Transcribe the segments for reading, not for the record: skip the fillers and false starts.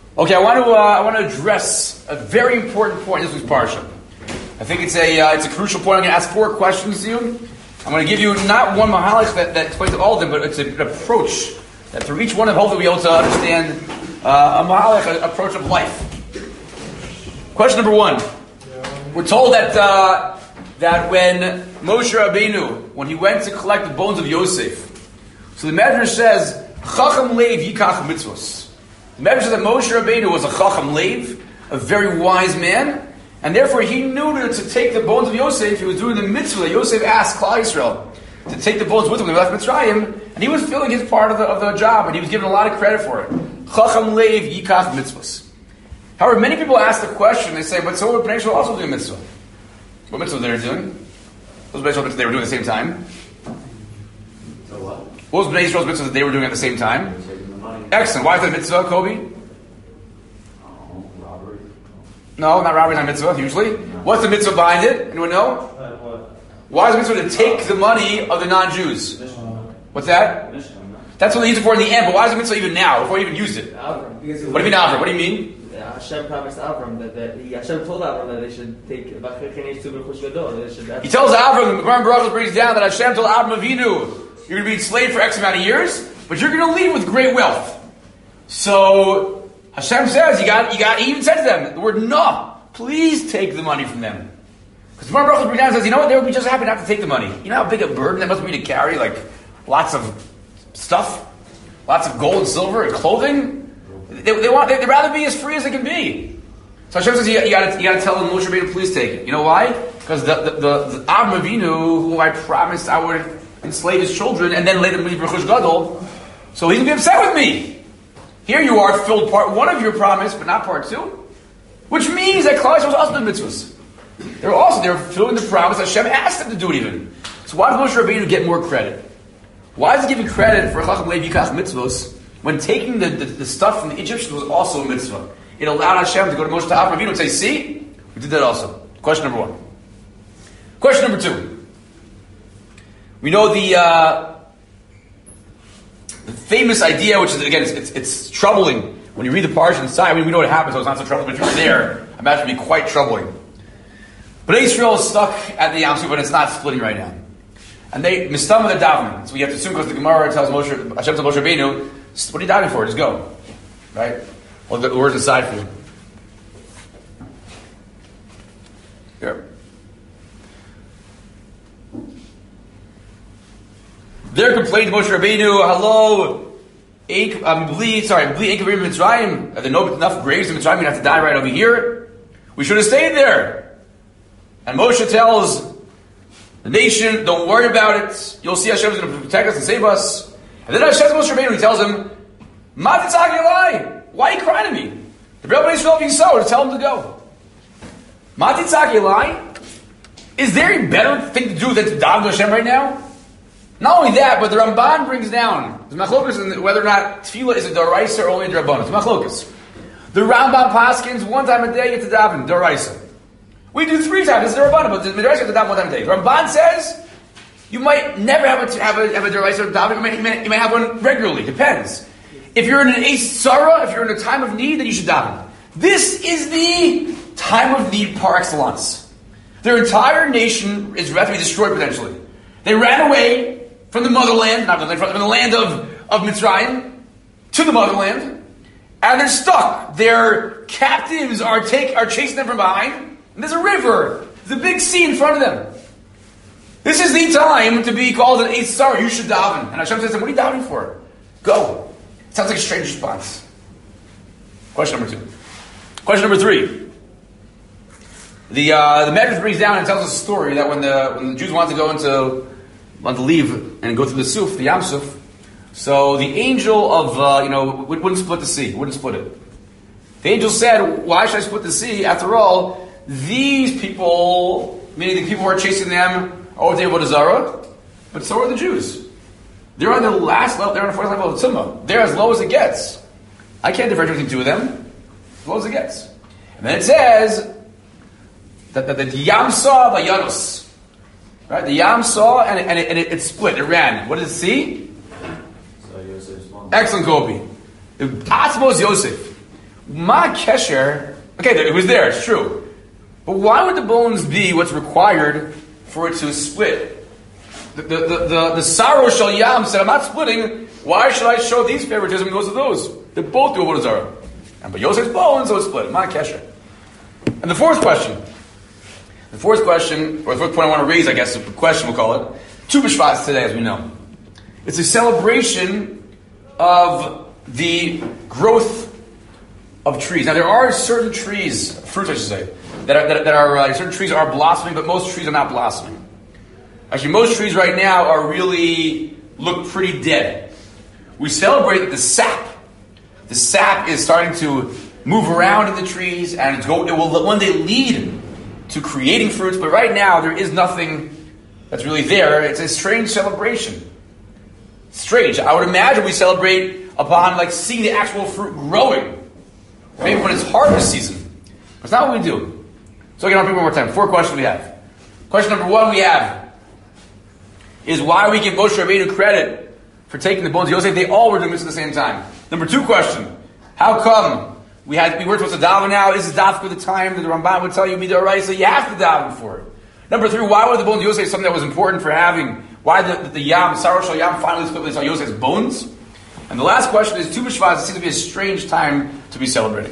Okay, I want to address a very important point in this week's parsha. I think it's a crucial point. I'm going to ask 4 questions to you. I'm going to give you not one mahalach that explains all of them, but it's an approach that through each one of them, hopefully we'll be able to understand a mahalach, an approach of life. Question number 1. We're told that when Moshe Rabbeinu, when he went to collect the bones of Yosef, so the Medrash says, Chacham Leiv Yikach Mitzvos. The Medrash says that Moshe Rabbeinu was a Chacham Leiv, a very wise man, and therefore he knew that to take the bones of Yosef, he was doing the mitzvah that Yosef asked Klal Yisrael to take the bones with him when they left Mitzrayim, and he was filling his part of the job, and he was given a lot of credit for it. Chacham Leiv Yikach Mitzvos. However, many people ask the question, they say, but so were Bnei Yisrael also doing mitzvah? What mitzvah they were doing? What was Bnei Yisrael's mitzvah they were doing at the same time? So what? What was Bnei Yisrael's mitzvah that they were doing at the same time? Excellent. Why is that mitzvah, Kobe? Robbery. No, not robbery, not mitzvah, usually. What's the mitzvah behind it? Anyone know? Why is the mitzvah to take the money of the non-Jews? What's that? That's what they used it for in the end, but why is the mitzvah even now, before you even used it? What do you mean Avram? What do you mean? Hashem promised Avram that Hashem told Avram that they should take. He tells Avram, the Gemara Baruch brings down that Hashem told Avram Avinu, you're going to be enslaved for X amount of years, but you're going to leave with great wealth. So Hashem says, he even said to them the word no, please take the money from them. Because the Gemara Baruch brings down and says, you know what, they would be just happy not to take the money. You know how big a burden that must be to carry, like lots of stuff, lots of gold and silver and clothing. They'd rather be as free as they can be. So Hashem says you got to tell them Moshe Rabbeinu, please take it. You know why? Because the Avram Avinu, who I promised I would enslave his children and then let them leave Rechush Gadol, so he's gonna be upset with me. Here you are, filled part 1 of your promise, but not part 2, which means that Klal Yisrael was also doing mitzvahs. They're fulfilling the promise that Hashem asked them to do it even. So why does Moshe Rabbeinu get more credit? Why is he giving credit for Chacham Leiv Yikach Mitzvos when taking the stuff from the Egyptians was also a mitzvah? It allowed Hashem to go to Moshe Avram Avinu and say, see, we did that also. Question number 1. Question number 2. We know the famous idea, which is, again, it's troubling when you read the parsha inside. I mean, we know what happens, so it's not so troubling, but if you're there, I imagine it would be quite troubling. But Israel is stuck at the Yam Suf, but it's not splitting right now. And they mistama the davening. So we have to assume, because the Gemara tells Hashem tells Moshe Rabbeinu, what are you diving for? Just go. Right? Well, the words aside for you. Here. They're complaining to Moshe Rabbeinu, hello, bleed Mitzrayim. Are there no enough graves in Mitzrayim? You have to die right over here. We should have stayed there. And Moshe tells the nation, don't worry about it. You'll see Hashem is going to protect us and save us. And then Hashem tells Moshe Rabbeinu, he tells him, Ma titzak elai. Why are you crying to me? The Rebbe Yisrael being so, to tell him to go. Ma titzak elai. Is there a better thing to do than to daven to Hashem right now? Not only that, but the Ramban brings down the machlokas in whether or not tefillah is a daraisa or only a drabanan. It's machlokas. The Rambam paskins 1 time a day you have to daven daraisa. We do 3 times. It's a darabanan, but the daraisa you have to daven 1 time a day. The Ramban says you might never have a daraisa daven. You may have one regularly. Depends. If you're in an Eis Tzara, if you're in a time of need, then you should daven. This is the time of need par excellence. Their entire nation is about to be destroyed potentially. They ran away from the motherland, not from the land of Mitzrayim to the motherland, and they're stuck. Their captives are chasing them from behind, and there's a river. There's a big sea in front of them. This is the time to be called an Eis Tzara. You should daven. And Hashem says, what are you davening for? Go. It sounds like a strange response. Question number 2. Question number 3. The Medrash brings down and tells us a story that when the Jews wanted to leave and go through the Suf, the Yam Suf, so the angel of wouldn't split the sea, wouldn't split it. The angel said, "Why should I split the sea? After all, these people, meaning the people who are chasing them, are the Avodah Zarah, but so are the Jews. They're on the last level. They're on the 4th level of Tzimah. They're as low as it gets. I can't differentiate between 2 of them. As low as it gets." And then it says that the Yam saw the Yanus. Right? The Yam saw and it split. It ran. What did it see? So Yosef's mom. Excellent copy. The Atzmos Yosef. Ma kesher. Okay, it was there. It's true. But why would the bones be what's required for it to split? The Saro Shal Yam said, I'm not splitting. Why should I show these favoritism and goes to those? They both do Avodah Zarah. And but Yosef's bones, so it's split. Ma kesher. And the fourth question, or the fourth point I want to raise, I guess, a question we'll call it, Tu B'Shvat today, as we know. It's a celebration of the growth of trees. Now, there are certain trees, fruits I should say, that are certain trees are blossoming, but most trees are not blossoming. Actually, most trees right now are really look pretty dead. We celebrate that the sap is starting to move around in the trees, and it will one day lead to creating fruits. But right now, there is nothing that's really there. It's a strange celebration. Strange. I would imagine we celebrate upon seeing the actual fruit growing. Maybe when it's harvest season. That's not what we do. So again, I'll repeat one more time. 4 questions we have. Question number 1 we have is why we give Moshe Rabbeinu credit for taking the bones of Yosef. They all were doing this at the same time. Number 2 question. How come we were supposed to daven now? Is this daven for the time that the Ramban would tell you midoraisa? You have to daven for it. Number 3, why were the bones of Yosef something that was important for having? Why the Yam, Sarah Shal Yam, finally split with Yosef's bones? And the last question is, Tu B'Shvat seems to be a strange time to be celebrating.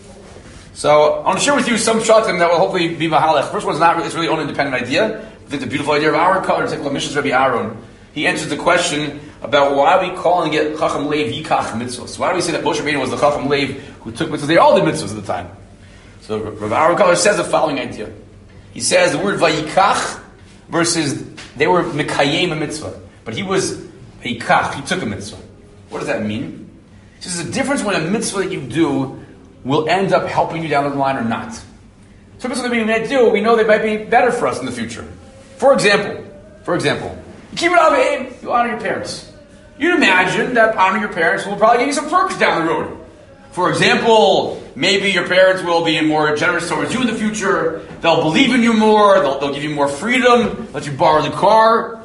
So, I want to share with you some shatim that will hopefully be mahalech. First one's it's really an independent idea. I think the beautiful idea of our color, take Mishnah's Rabbi Aaron. He answers the question about why we calling it Chacham Lev Yikach mitzvahs. Why do we say that Moshe Rabbeinu was the Chacham Lev who took mitzvahs? They all did mitzvahs at the time. So, Rabbi Aaron Color says the following idea. He says the word Vayikach versus they were Mekayem a mitzvah. But he was Vayikach, he took a mitzvah. What does that mean? He says the difference when a mitzvah that you do will end up helping you down the line or not. So mitzvah that we may do, we know they might be better for us in the future. For example, you keep it on you honor your parents. You'd imagine that honoring your parents will probably give you some perks down the road. For example, maybe your parents will be more generous towards you in the future. They'll believe in you more. They'll give you more freedom. Let you borrow the car.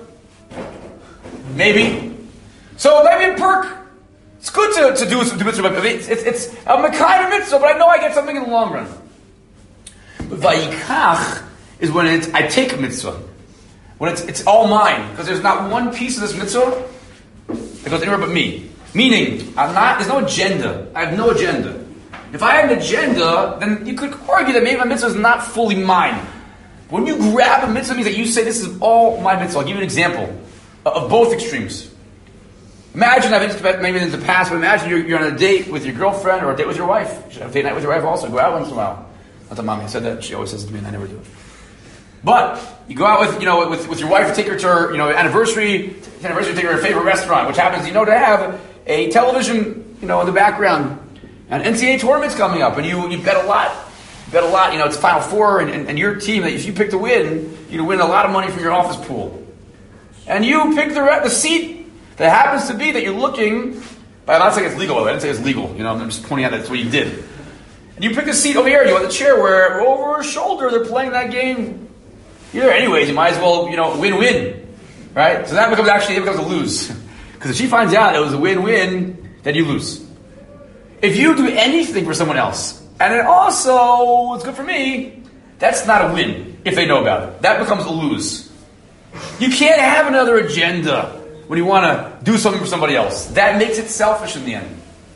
Maybe. So it might be a perk. It's good to do mitzvah, but it's a kind of mitzvah, but I know I get something in the long run. But Vayikach is when I take a mitzvah. When it's all mine. Because there's not one piece of this mitzvah that goes anywhere but me. Meaning, there's no agenda. I have no agenda. If I had an agenda, then you could argue that maybe my mitzvah is not fully mine. When you grab a mitzvah, it means that you say, this is all my mitzvah. I'll give you an example of both extremes. Imagine, I've been maybe in the past, but imagine you're on a date with your girlfriend or a date with your wife. You should have a date night with your wife also. Go out once in a while. Not that mommy said that. She always says it to me and I never do it. But you go out with your wife, you take her to her anniversary, take her to her favorite restaurant, which happens to have a television in the background, and NCAA tournament's coming up, and you bet a lot. It's Final Four, and your team that if you pick to win, you win a lot of money from your office pool, and you pick the seat that happens to be that you're looking. But I'm not saying it's legal. I didn't say it's legal. I'm just pointing out that's what you did. And you pick a seat over here. You want the chair where over her shoulder they're playing that game. You're there anyways. You might as well win-win, right? So that becomes a lose. Because if she finds out it was a win-win, then you lose. If you do anything for someone else, and it also is good for me, that's not a win if they know about it. That becomes a lose. You can't have another agenda when you want to do something for somebody else. That makes it selfish in the end.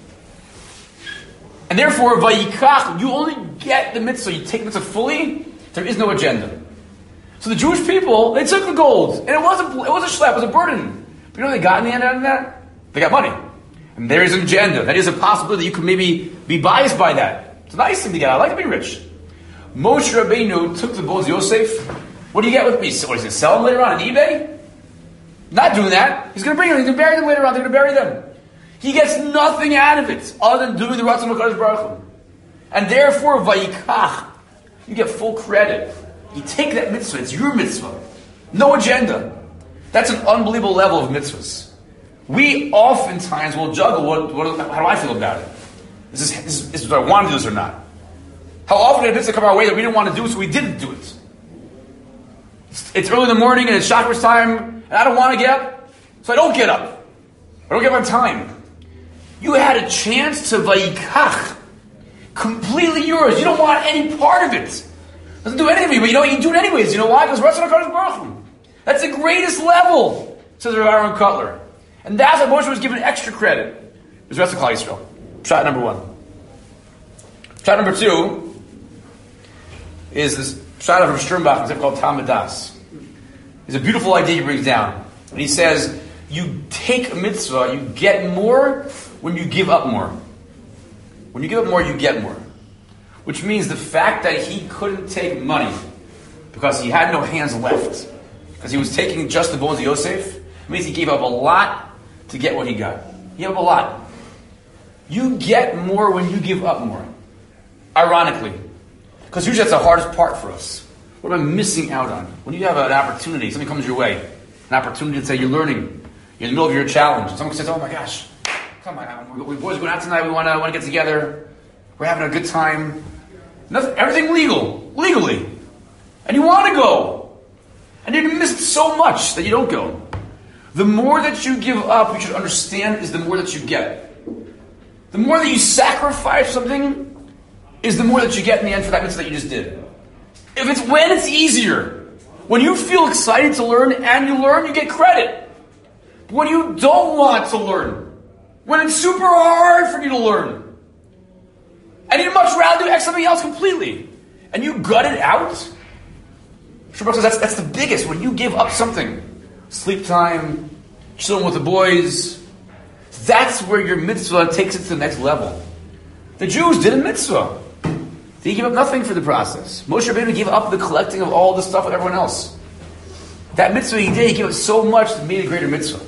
And therefore, Vayikach, you only get the mitzvah, you take the mitzvah fully, there is no agenda. So the Jewish people, they took the gold, and it was a schlep, it was a burden. But they got in the end out of that? They got money. And there is an agenda. That is a possibility that you could maybe be biased by that. It's a nice thing to get. I like to be rich. Moshe Rabbeinu took the bones of Yosef. What do you get with me? What, he's going to sell them later on eBay? Not doing that. He's going to bring them. He's going to bury them later on. They're going to bury them. He gets nothing out of it other than doing the Ratzon HaKadosh Baruch Hu. And therefore, Vayikach, you get full credit. You take that mitzvah. It's your mitzvah. No agenda. That's an unbelievable level of mitzvahs. We oftentimes will juggle, how do I feel about it? Is this do I want to do this or not? How often did mitzvah come our way that we didn't want to do, so we didn't do it? It's early in the morning and it's shacharis time, and I don't want to get up, so I don't get up. I don't get up on time. You had a chance to Vayikach. completely yours. You don't want any part of it. Doesn't do anything, but you do it anyways. You know why? Because Ratzon HaKadosh Baruch Hu. That's the greatest level, says Rav Aaron Kotler. And that's why Moshe was given extra credit. Is Ratzon Klal Yisrael. Shot number one. Shot number two is this shot of Sternbach, it's called Talmud Das. It's a beautiful idea he brings down. And he says, you take a mitzvah, you get more when you give up more. When you give up more, you get more. Which means the fact that he couldn't take money because he had no hands left, because he was taking just the bones of Yosef, means he gave up a lot to get what he got. He gave up a lot. You get more when you give up more. Ironically. Because usually that's the hardest part for us. What am I missing out on? When you have an opportunity, something comes your way, an opportunity to say you're learning, you're in the middle of your challenge, and someone says, oh my gosh, come on, we boys going out tonight, we want to get together, we're having a good time. Everything legally. And you want to go. And you missed so much that you don't go. The more that you give up, you should understand, is the more that you get. The more that you sacrifice something is the more that you get in the end for that mitzvah that you just did. When it's easier, when you feel excited to learn and you learn, you get credit. But when you don't want to learn, when it's super hard for you to learn, and you'd much rather do something else completely, and you gut it out, Shabbat says that's the biggest. When you give up something, sleep time, chilling with the boys, that's where your mitzvah takes it to the next level. The Jews did a mitzvah. They gave up nothing for the process. Moshe Rabbeinu gave up the collecting of all the stuff with everyone else. That mitzvah he did, he gave up so much that made a greater mitzvah.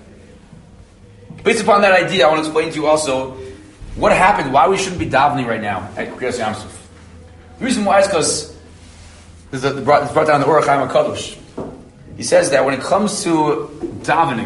Based upon that idea, I want to explain to you also what happened, why we shouldn't be davening right now at Kriyas Yamsuf. The reason why is because it's brought down the Orach Chaim HaKadosh. He says that when it comes to davening,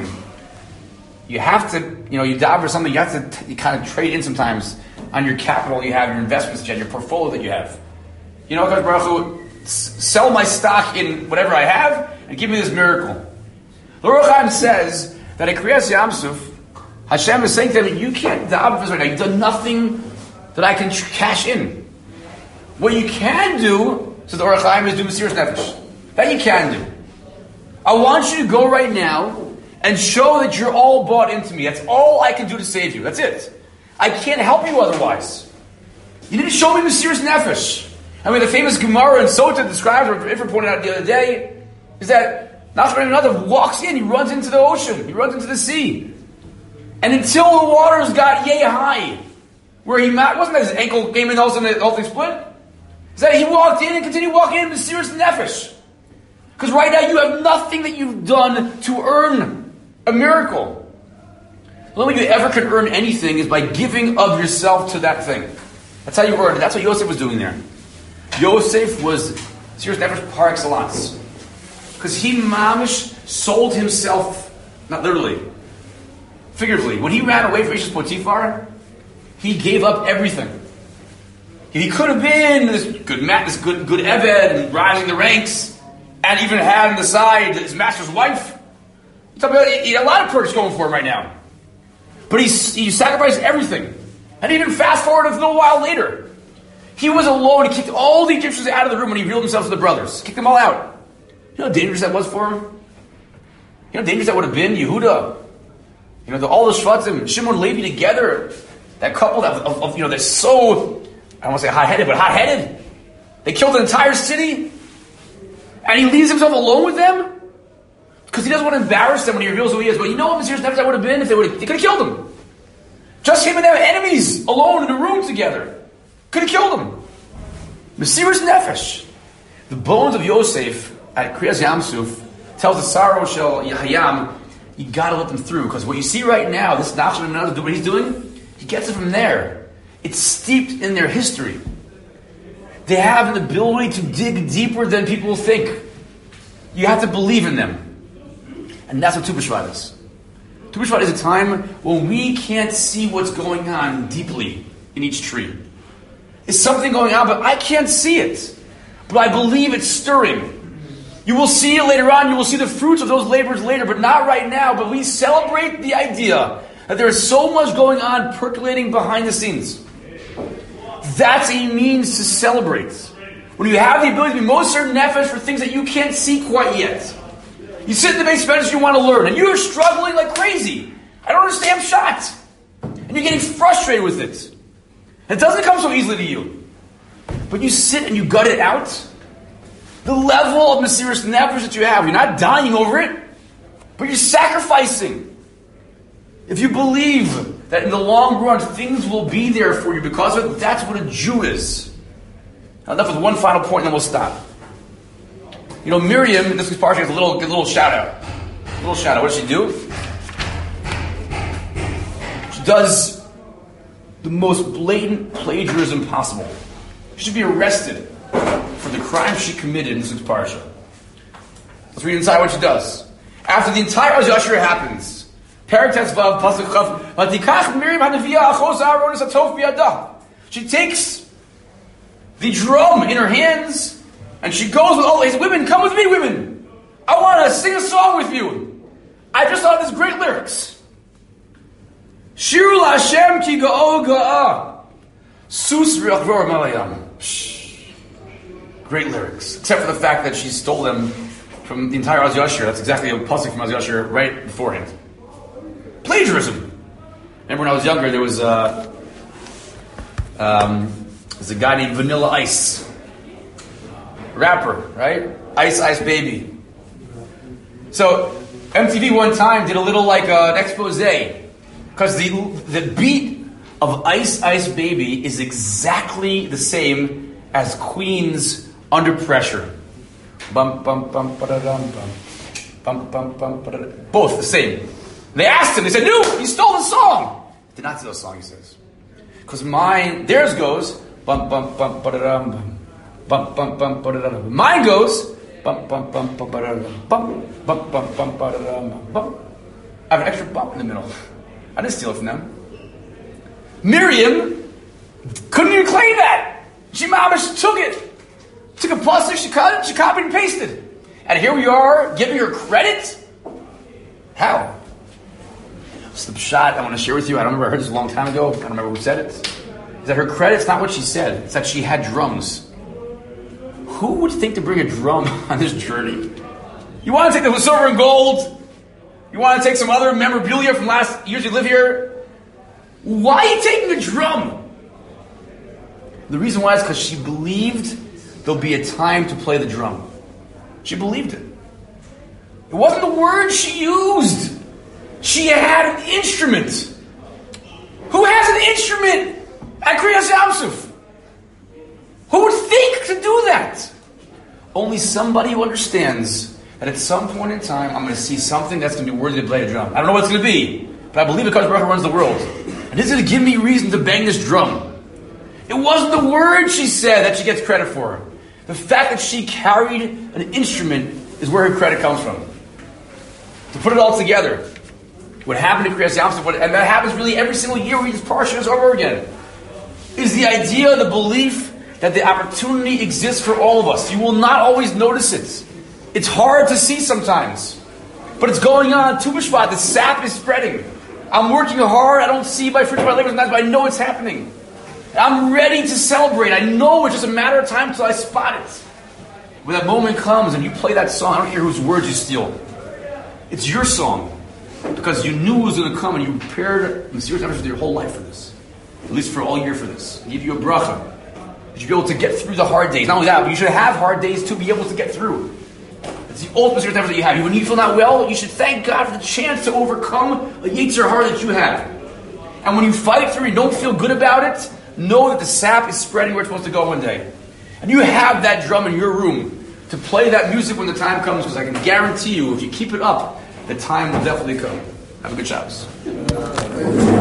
you have to, you daven for something, you have to kind of trade in sometimes on your capital you have, your investments that you have, your portfolio that you have. HaKadosh Baruch Hu, sell my stock in whatever I have and give me this miracle. The Orach Chaim says that at Kriyas Yamsuf, Hashem is saying to him, you can't daven for this right now. You've done nothing that I can cash in. What you can do, says the Orach Chaim, is do Mesiras Nefesh. That you can do. I want you to go right now and show that you're all bought into me. That's all I can do to save you. That's it. I can't help you otherwise. You need to show me Mesiras Nefesh. I mean, the famous Gemara in Sota describes, or Ifra pointed out the other day, is that Nachman Nadav walks in, he runs into the ocean, he runs into the sea. And until the waters got yay high, where he wasn't that his ankle came in, all of a sudden the whole thing split. Is that he walked in and continued walking in Mesiras Nefesh. Because right now you have nothing that you've done to earn a miracle. The only way you ever can earn anything is by giving of yourself to that thing. That's how you earn it. That's what Yosef was doing there. Yosef was Mesiras Nefesh par excellence. Because he mamish sold himself, not literally, figuratively. When he ran away from Ishmael Potiphar, he gave up everything. He could have been this good Eved and rising the ranks, and even had on the side his master's wife. He had a lot of perks going for him right now. But he sacrificed everything. And even fast forward a little while later, he was alone. He kicked all the Egyptians out of the room when he revealed himself to the brothers. Kicked them all out. You know how dangerous that was for him? You know how dangerous that would have been? Yehuda. All the Shvatim, Shimon and Levi together, that couple they're so, I don't want to say hot-headed, but hot-headed. They killed an entire city, and he leaves himself alone with them because he doesn't want to embarrass them when he reveals who he is. But you know what Mesiras Nefesh that would have been if they could have killed him. Just him and their enemies alone in a room together could have killed him. Mesiras Nefesh. The bones of Yosef at Kriyas Yamsuf tells the sorrow shel Hayam, you got to let them through, because what you see right now, this Nachman Nadav, what he's doing, he gets it from there. It's steeped in their history. They have an ability to dig deeper than people think. You have to believe in them. And that's what Tu B'Shvat is. Tu B'Shvat is a time when we can't see what's going on deeply in each tree. There's something going on, but I can't see it. But I believe it's stirring. You will see it later on. You will see the fruits of those labors later, but not right now. But we celebrate the idea that there is so much going on percolating behind the scenes. That's a means to celebrate. When you have the ability to be Moser Nefesh for things that you can't see quite yet. You sit in the base bench and you want to learn, and you're struggling like crazy. I don't understand shot. And you're getting frustrated with it. It doesn't come so easily to you. But you sit and you gut it out. The level of Mesiras Nefesh that you have, you're not dying over it, but you're sacrificing. If you believe that in the long run things will be there for you because of it, that's what a Jew is. Now, enough with one final point and then we'll stop. You know, Miriam, in this week's parsha, gets a little shout out. A little shout out. What does she do? She does the most blatant plagiarism possible. She should be arrested for the crime she committed in this week's parsha. Let's read inside what she does. After the entire Az Yashir happens, Perek Tetzvav Pasuk Chav, Vatikach Miriam Hanaviyah Achos Aaron Satof Biyadah. She takes the drum in her hands and she goes with all these women. Come with me, women. I want to sing a song with you. I just thought of these great lyrics. Shiru LaHashem ki ga'o ga'ah. Sus v'yachvor malayam. Great lyrics, except for the fact that she stole them from the entire Az Yashir. That's exactly a pasuk from Az Yashir right beforehand. Plagiarism. Remember when I was younger, there was a guy named Vanilla Ice, rapper, right? Ice Ice Baby. So MTV one time did a little an expose, because the beat of Ice Ice Baby is exactly the same as Queen's Under Pressure. Bum bum bum ba-da-dum bum. Bum bum bum ba-da-dum. Both the same. They asked him, they said, no, you stole the song. Did not steal the song, he says. Because theirs goes, bum bum bum ba-da-dum bum. Bum bum bum ba-da-dum. Mine goes, bum bum bum ba-da-dum bum. Bum bum bum ba-da-dum bum. I have an extra bump in the middle. I didn't steal it from them. Miriam couldn't even claim that. She took it. Took a pasuk, she cut it, she copied and pasted. And here we are, giving her credit? How? It's the pshat I want to share with you. I don't remember, I heard this a long time ago. I don't remember who said it. Is that her credit's not what she said. It's that she had drums. Who would think to bring a drum on this journey? You want to take the silver and gold? You want to take some other memorabilia from last years you live here? Why are you taking a drum? The reason why is because she believed there'll be a time to play the drum. She believed it. It wasn't the word she used. She had an instrument. Who has an instrument at Kriyas Yamsuf? Who would think to do that? Only somebody who understands that at some point in time, I'm going to see something that's going to be worthy to play a drum. I don't know what it's going to be, but I believe because Baruch Hu runs the world. And this is going to give me reason to bang this drum. It wasn't the word she said that she gets credit for. The fact that she carried an instrument is where her credit comes from. To put it all together, what happened to Kriyas Yamsuf, and that happens really every single year we read this parsha over again, is the idea, the belief that the opportunity exists for all of us. You will not always notice it. It's hard to see sometimes. But it's going on. Tu B'Shvat, the sap is spreading. I'm working hard, I don't see by fruits of my labors, but I know it's happening. I'm ready to celebrate. I know it's just a matter of time until I spot it. When that moment comes and you play that song, I don't care whose words you steal. It's your song. Because you knew it was going to come and you prepared Mesiras Nefesh your whole life for this. At least for all year for this. I give you a bracha. You should be able to get through the hard days. Not only that, but you should have hard days to be able to get through. It's the ultimate Mesiras Nefesh that you have. When you feel not well, you should thank God for the chance to overcome a Yetzer Hara that you have. And when you fight through and you don't feel good about it, know that the sap is spreading where it's supposed to go one day. And you have that drum in your room to play that music when the time comes, because I can guarantee you, if you keep it up, the time will definitely come. Have a good Shabbos.